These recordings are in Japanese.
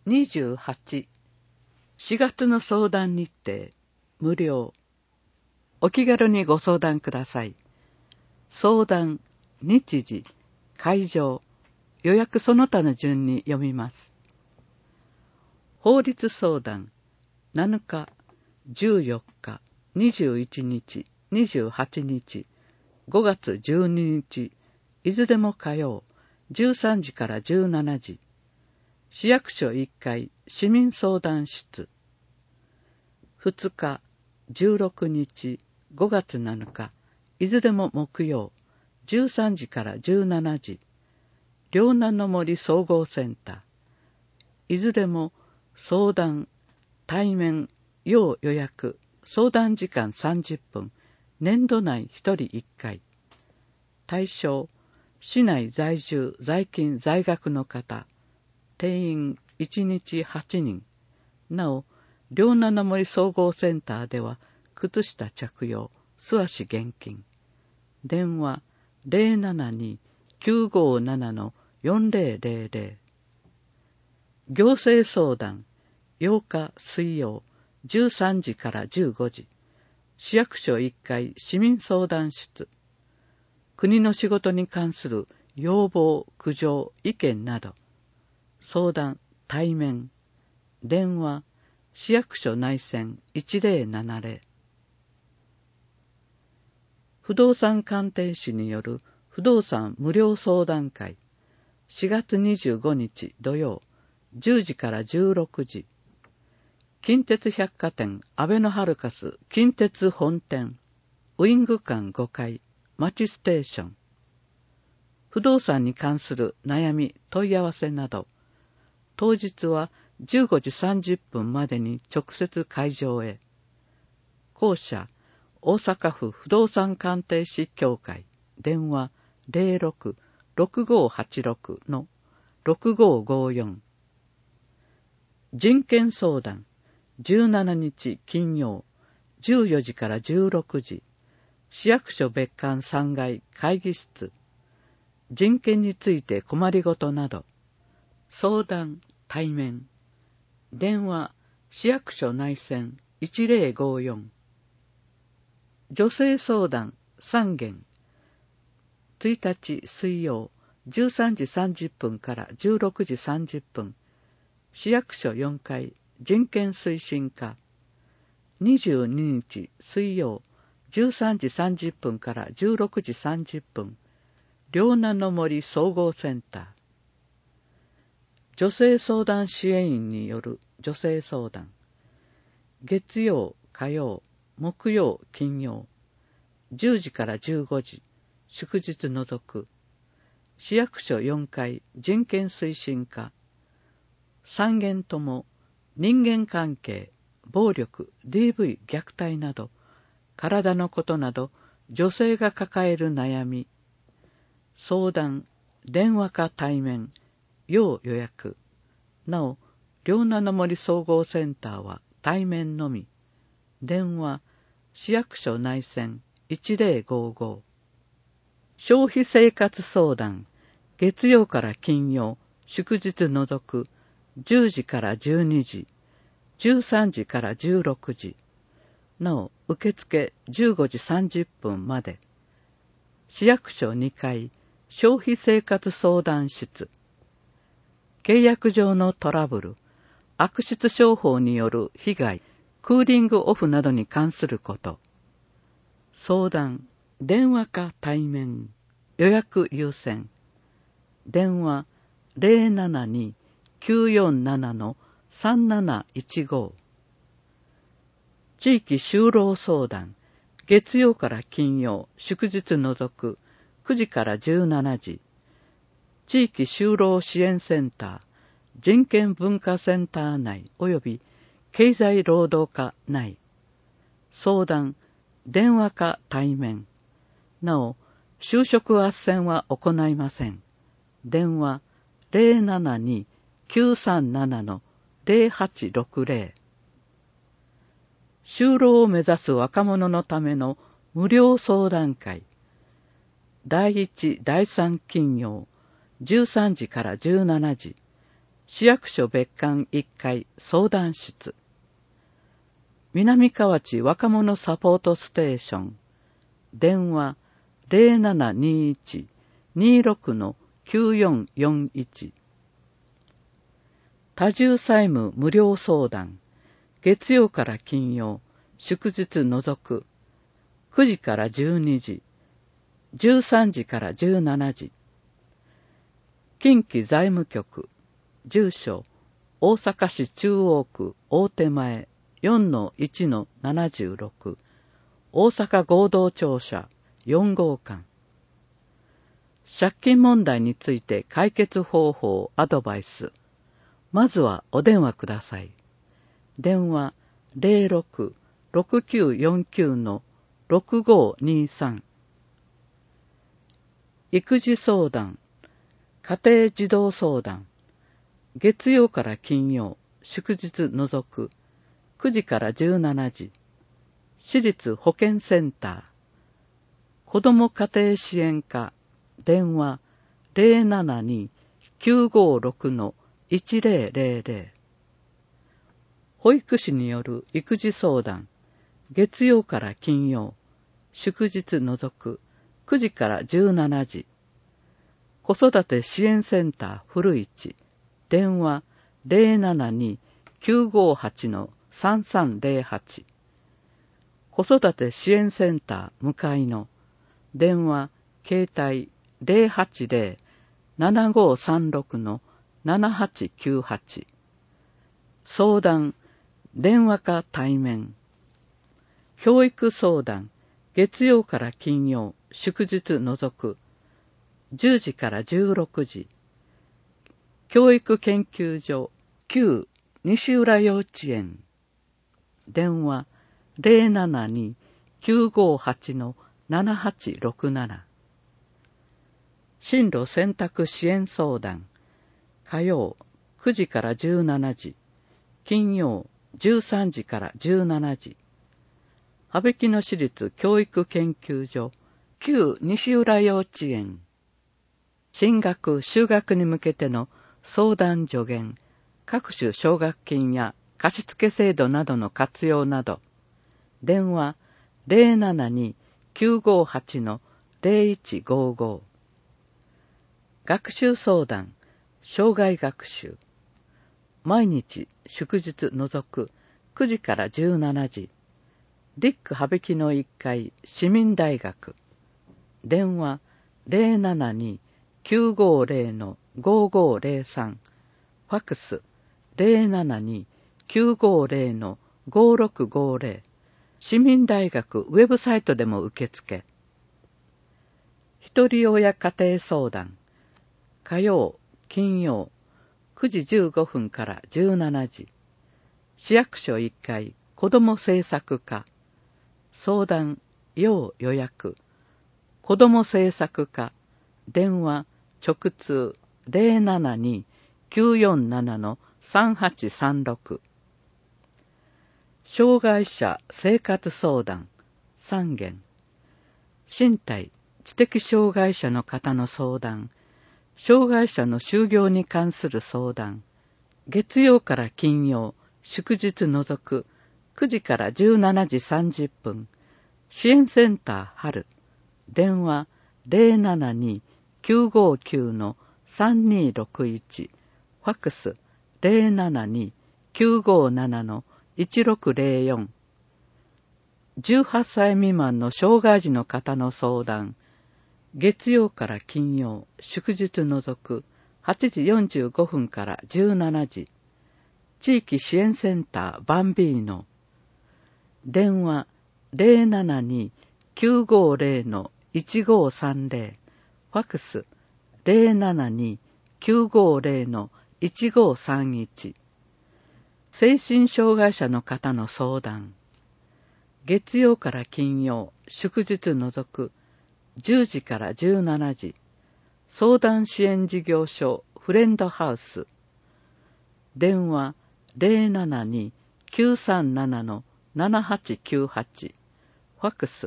28、4月の相談日程、無料。お気軽にご相談ください。相談、日時、会場、予約その他の順に読みます。法律相談、7日、14日、21日、28日、5月12日、いずれも火曜、13時から17時。市役所1階市民相談室。2日、16日、5月7日、いずれも木曜、13時から17時。両南の森総合センター。いずれも相談、対面、要予約、相談時間30分、年度内1人1回。対象、市内在住、在勤、在学の方。定員1日8人。なお、両南の森総合センターでは、靴下着用、素足厳禁。電話072-957-4000。行政相談8日水曜13時から15時。市役所1階市民相談室。国の仕事に関する要望、苦情、意見など。相談、対面。電話、市役所内線1070。不動産鑑定士による不動産無料相談会。4月25日土曜、10時から16時。近鉄百貨店アベノハルカス近鉄本店。ウイング館5階、町ステーション。不動産に関する悩み、問い合わせなど。当日は15時30分までに直接会場へ。校舎、大阪府不動産鑑定士協会。電話06-6586-6554。人権相談、17日金曜、14時から16時。市役所別館3階会議室。人権について困りごとなど。相談、対面。電話、市役所内線1054。女性相談3件。1日水曜13時30分から16時30分。市役所4階人権推進課。22日水曜13時30分から16時30分。両南の森総合センター。女性相談支援員による女性相談。月曜、火曜、木曜、金曜。10時から15時。祝日除く。市役所4階人権推進課。3件とも人間関係、暴力、DV、虐待など、体のことなど、女性が抱える悩み。相談、電話か対面、要予約。なお、両南の森総合センターは対面のみ。電話、市役所内線1055。消費生活相談、月曜から金曜、祝日除く、10時から12時、13時から16時。なお、受付15時30分まで。市役所2階、消費生活相談室。契約上のトラブル、悪質商法による被害、クーリングオフなどに関すること。相談、電話か対面、予約優先。電話072-947-3715。地域就労相談、月曜から金曜、祝日除く、9時から17時。地域就労支援センター、人権文化センター内及び経済労働課内。相談、電話か対面。なお、就職斡旋は行いません。電話072-937-0860。就労を目指す若者のための無料相談会。第1、第3金曜、13時から17時。 市役所別館1階相談室。南河内若者サポートステーション。電話 0721-26-9441。多重債務無料相談。月曜から金曜、祝日除く。9時から12時、13時から17時。近畿財務局、住所、大阪市中央区大手前 4-1-76、大阪合同庁舎4号館。借金問題について解決方法アドバイス。まずはお電話ください。電話 06-6949-6523。育児相談、家庭児童相談。月曜から金曜、祝日除く。9時から17時。私立保健センター。子ども家庭支援課。電話 072-956-1000。保育士による育児相談。月曜から金曜。祝日除く。9時から17時。子育て支援センター古市。電話 072-958-3308。子育て支援センター向かいの。電話、携帯 080-7536-7898。相談、電話か対面。教育相談、月曜から金曜、祝日除く。10時から16時。教育研究所、旧西浦幼稚園。電話、072-958-7867。進路選択支援相談。火曜、9時から17時。金曜、13時から17時。羽曳野市立教育研究所、旧西浦幼稚園。進学・就学に向けての相談助言、各種奨学金や貸付制度などの活用など。電話 072-958-0155。学習相談、生涯学習。毎日祝日除く9時から17時。ディック羽曳野1階市民大学。電話 072-950-5503。ファックス 072-950-5650。市民大学ウェブサイトでも受付。一人親家庭相談。火曜、金曜、9時15分から17時。市役所1階子ども政策課。相談、要予約。子ども政策課。電話、直通 072-947-3836。障害者生活相談3件。身体、知的障害者の方の相談。障害者の就業に関する相談。月曜から金曜、祝日除く9時から17時30分。支援センター春。電話 072-959-3261。ファックス 072-957-1604。18歳未満の障害児の方の相談。月曜から金曜、祝日除く8時45分から17時。地域支援センターバンビーノ。電話 072-950-1530。ファックス 072-950-1531。精神障害者の方の相談。月曜から金曜、祝日除く10時から17時。相談支援事業所フレンドハウス。電話 072-937-7898。ファックス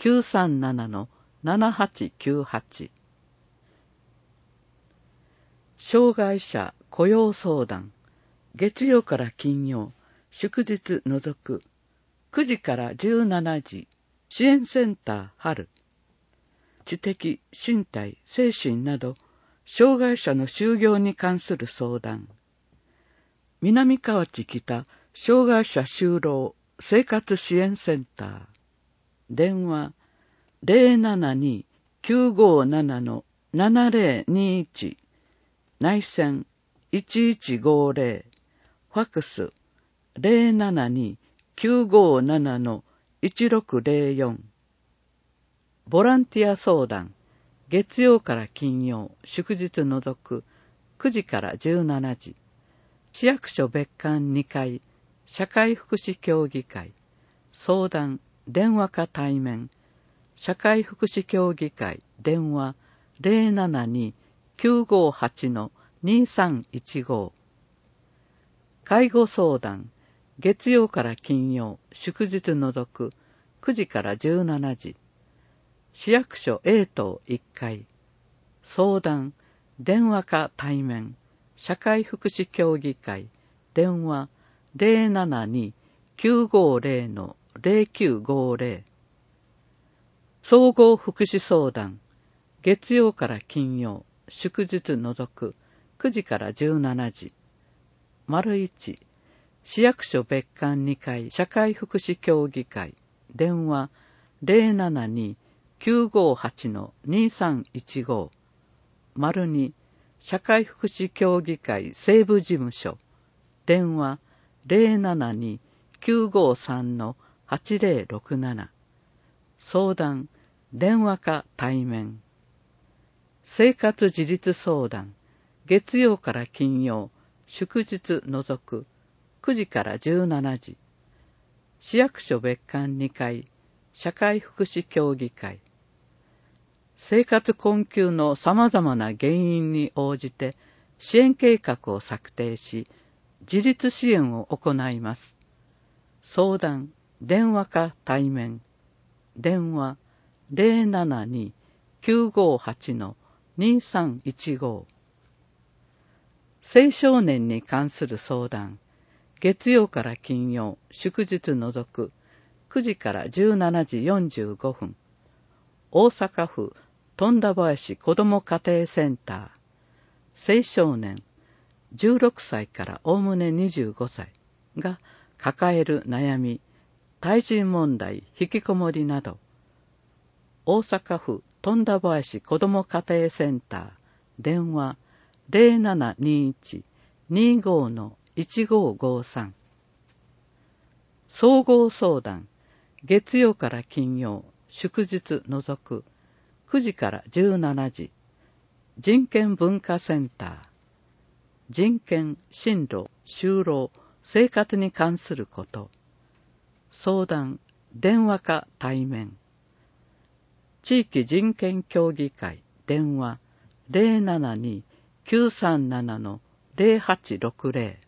072-937-7898。 障害者雇用相談、月曜から金曜、祝日除く、9時から17時、支援センター春、知的、身体、精神など、障害者の就業に関する相談、南河内北障害者就労生活支援センター、電話 072-957-7021、内線1150、ファクス 072-957-1604、ボランティア相談、月曜から金曜、祝日除く、9時から17時、市役所別館2階、社会福祉協議会、相談、電話か対面、社会福祉協議会、電話 072-958-2315、介護相談、月曜から金曜、祝日除く、9時から17時、市役所 A 棟1階、相談、電話か対面、社会福祉協議会、電話 072-950-0950、総合福祉相談、月曜から金曜、祝日除く、9時から17時、1、市役所別館2階、社会福祉協議会、電話 072-958-2315、2、社会福祉協議会西部事務所、電話 072-953-8067、相談、電話か対面、生活自立相談、月曜から金曜、祝日除く、9時から17時、市役所別館2階、社会福祉協議会、生活困窮の様々な原因に応じて支援計画を策定し、自立支援を行います。相談、電話か対面、電話 072-958-2315、青少年に関する相談、月曜から金曜、祝日除く、9時から17時45分、大阪府富田林子ども家庭センター、青少年16歳からおおむね25歳が抱える悩み、対人問題、引きこもりなど、大阪府富田林子ども家庭センター、電話 0721-25-1553、総合相談、月曜から金曜、祝日除く、9時から17時、人権文化センター、人権、進路、就労、生活に関すること、相談、電話か対面、地域人権協議会、電話 072-937-0860、